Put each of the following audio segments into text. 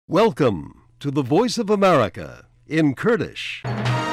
Welcome to the Voice of America in Kurdish.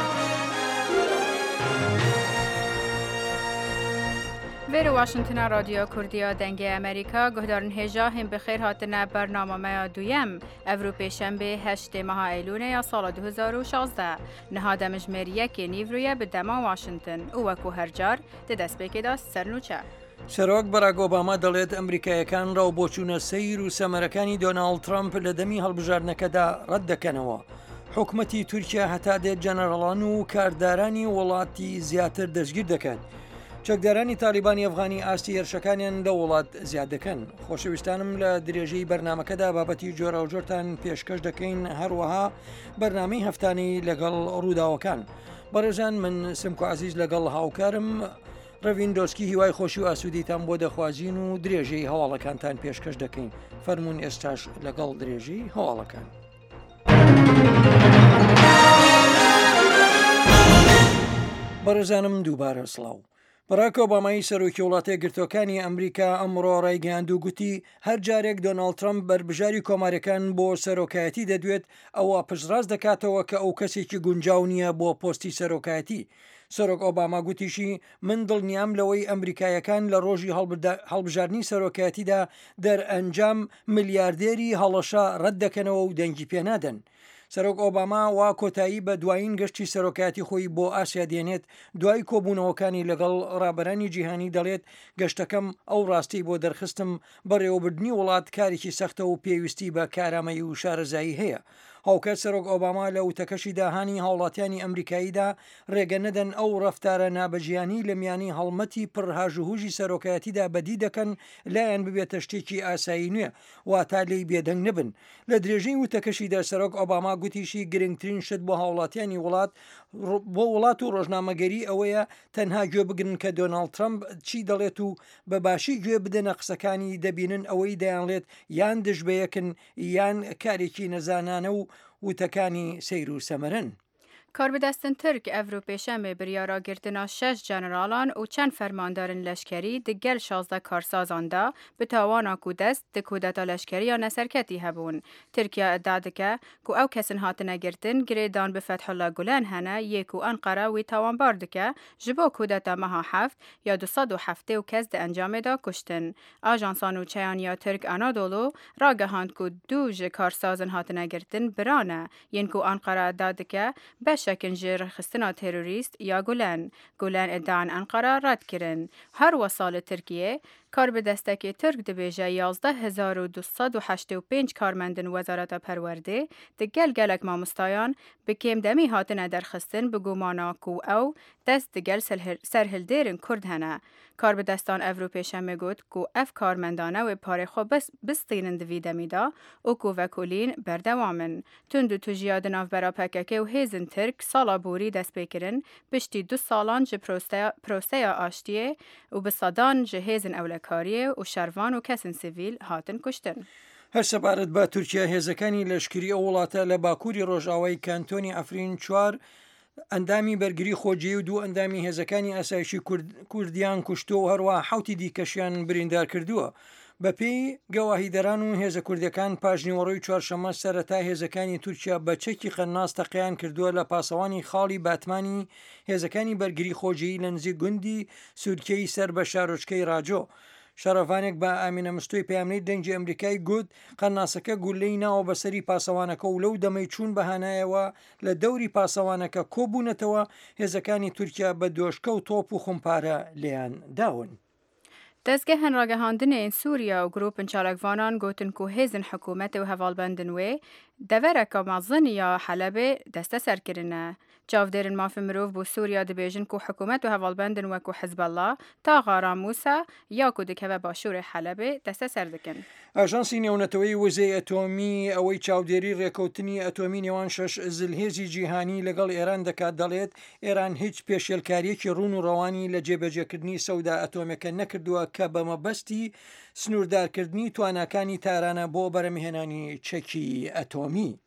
ویر واشنگتن رادیو کردیا دنگ امریکا گهدارن هجا هم بخیر هاتنه برنامه ما دویم اروپای شنبه 8 ماه ایلون یا سال 2016 نهاد مجموعه که نیورویه به دما واشنگتن او وکو هر جار دست بکیده سرنوچه سەرۆک بەراک ئۆباما دەڵێت ئەمریکایەکان ڕاو بۆچوونە سەیر و سەمەرەکانی دۆناڵد ترامپ لە دەمی هەڵبژاردنەکەدا ڕەت دەکەنەوە. حکوومەتی تورکیا هەتا دێت جەنەرەڵان و کاردارانی وڵاتی زیاتر دەستگیر دەکەن. چەکدارانی تالیبانی ئەفغانی ئاستی هێرشەکانیان لە وڵات زیاد دەکەن. خۆشەویستانم لە درێژەی بەرنمەکەدا بابەتی جۆرە و جۆرتان پێشکەش دەکەین هەروەها بەرنامەی هەفتانەی لەگەڵ ڕووداوەکان. بەڕێزان من سمکو عزیز لەگەڵ هاوکارم ڕەڤین دۆسکی هیوای خۆشی و ئاسوودیتان بۆ دەخوازیین و درێژەی هەواڵەکانتان پێشکەش دەکەین. فەرموون ئێستاش لەگەڵ درێژەی هەواڵەکان. بەڕێزانم دووبارە سڵاو. بەراک ئۆبامای سەرۆکی وڵاتە یەکگرتووەکانی ئەمریکا ئەمڕۆ ڕایگەیاند و گوتی هەر جارێک دۆناڵد ترامپ بەربژاری کۆماریەکان بۆ سەرۆکایەتی دەدوێت ئەوە پشتڕاست دەکاتەوە کە ئەو کەسێکی گونجاو نییە بۆ پۆستی سەرۆکایەتی. سەرۆک ئۆباما گوتیشی من دڵنیام لەوەی ئەمریکایەکان لە ڕۆژی هەڵبژاردننی سەرۆکایەتیدا دەرئەنجام ملیاردێری هەڵەشە ڕەت دەکەنەوە و دەنگی پێنادەن. سەرۆک ئۆباما وا کۆتایی بە دوایین گەشتی سەرۆکایەتی خۆی بۆ ئاسیا دێنێت دوای کۆبوونەوەکانی لەگەڵ ڕابەرانی جیهانی دەڵێت گەشتەکەم ئەو ڕاستی بۆ دەرخستم بەڕێوەبردننی وڵات کارێکی سەختە و پێویستی بە کارامەی و شارەزایی هەیە. هاوکات سەرۆک ئۆباما لە وتەکەشی داهانی هاوڵاتیانی ئەمریکاییدا ڕێگە نەدەن ئەو ڕەفتارە نابەجیانی لە میانی هەڵمەتی پڕهاژوهوژی سەرۆکایەتیدا بەدی دەکەن لایەن ببێتە شتێکی ئاسایی نوێ واتا لێی بێدەنگ نبن. لە درێژەی وتەکەشیدا سەرۆک ئۆباما گوتیشی گرنگترین شت بۆ هاوڵاتیانی وڵات و ڕۆژنامەگەری ئەوەیە تەنها گوێ بگرن کە دۆناڵد ترامپ چی دەڵێت و بەباشی گوێ بدەنە قسەکانی دەبینن ئەوەی دەیانڵێت یان دژبەیەکن یان کارێکی نەزانانە و وتەکانی سەیر و سەمەرن. کاربدەستن ترک ئەڤروپای شەمێ بریارا گرتنا 6 جەنەراڵان و چەند فەرماندارن لەشکەری دگەل 16 کارسازاندا bi tawana ku dest di kudeta leşkeriya neserketî hebûn. Tirkiye iddia dike ku ew kesin hatine girtin girêdan bi Fethullah Gulen hene yê ku Enqere wî tawanbar dike ji bo kudeta meha heft ya 207 kes di encamê da kuştin. Ajansa nûçeyaniya Tirk Anadolu ragihand ku du ji karsazin hatine girtin birane yên ku Enqere iddia dike شکن جر خستنا تروریست یا گولن ادعان انقره رد کرن. هر وسال ترکیه کار به دستک ترک دبیجه 11285 کارمندن وزارت پرورده دگل گلک مامستایان بکیم دمی هاتنه در خستن بگومانا کو او دست دگل سرهلدیرن کرد هنه. کار به دستان اروپای شمه گوت کو اف کارمندانه و پاره خو بستینن دوی دمیدا او کو وکولین بردوامن. تندو تجیاد ناف برا پککه و هیزن ترک سالا بوری دست بکرن بشتی 2 سالان جه پروسیا آشتیه و بصدان جه هیزن اولکاریه و شروان و کسن سیویل هاتن کشتن. هەر سەبارەت بە تورکیا هێزەکانی لەشکری ئەو وڵاتە لە باکووری ڕۆژاوای کانتۆنی ئەفرین 4 ئەندامی بەرگری خۆجی و 2 ئەندامی هێزەکانی ئاسایشی کوردیان کوشتۆ و هەروە 7 دیکەشیان بریندار کردووە. بە پێی گەواهیدەران و هێزە کوردەکان پاژنیوەڕۆی چوارشەمە سەرەتا هێزەکانی تورکیا بە چەکی قەناس تەقیان کردووە لە پاسەوانی خاڵی باتمانی هێزەکانی بەرگری خۆجی لە نزیک گوندی سوورکەی سەر بە شارۆچکەی ڕاجۆ. شەرەفانێک بە ئامینە مستۆی پەیامنەی دەنگی ئەمریکای گوت قەناسەکە گولەی ناوە بەسەری پاسەوانەکە و لەو دەمەی چوون بەهانایەوە لە دەوری پاسەوانەکە کۆبوونەتەوە هێزەکانی تورکیا بە دۆشکە و تۆپ و خۆمپارە لیان داون. دەستگەهن ڕاگەهاندنên Sûriya û grûpên çalakvanan gotin ku hêzin hikûmetê û hevalbendên wê devereka mezin ya Helebê desteserkirine. Çavdêrên mafê mirov bû Sûriya dibêjin ku hikûmet û hevalbendên wekû Hizballah ta Ghara Musa ya ku dikeve başûrê Helebê desteser dikin. ئاژانسی نێونەتەوەی وزەی ئەتۆمی ئەوەی چاودێری ڕێکەوتنی ئەتۆمی نێوان 6 زلهێزی جیهانی لەگەڵ ئێران دەکات دەڵێت ئێران هیچ پێشێلکاریەکی ڕوون و ڕەوانی لە جێبەجێکردنی سەودا ئەتۆمەکە نەکردووە کە بە مەبەستی سنووردارکردنی تواناکانی تارانە بۆ بەرەمهێنانی چەکی ئەتۆمی.